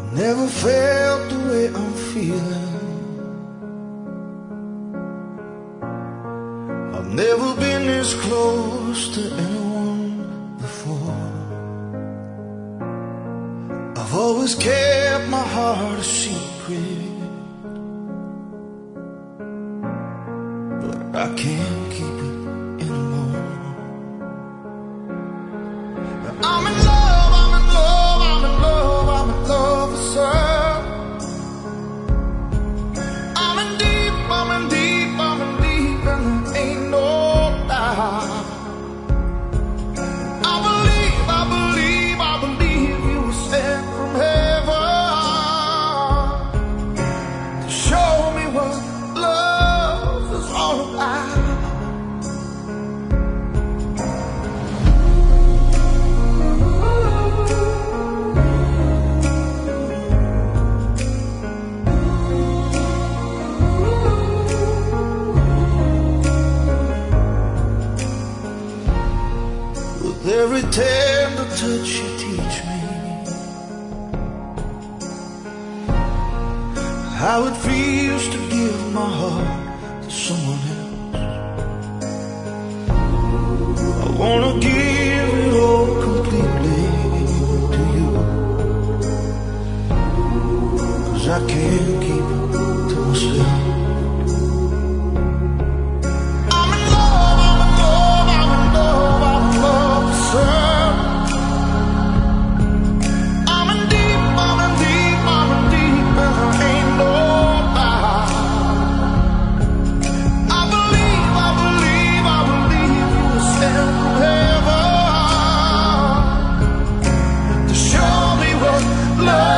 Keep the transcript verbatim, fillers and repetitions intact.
Never felt the way I'm feeling. I've never been this close to anyone before. I've always kept my heart a secret, but I can't keep it anymore. I'm in love, I'm in love, I'm in love, I'm in love with some. I'm in deep, I'm in deep, I'm in deep, and there ain't no doubt. I believe, I believe, I believe you were sent from heaven to show me what love is all about. With every tender touch you teach me how it feels to give my heart to someone else. I wanna give it all completely to you, 'cause I can't keep it to myself. Love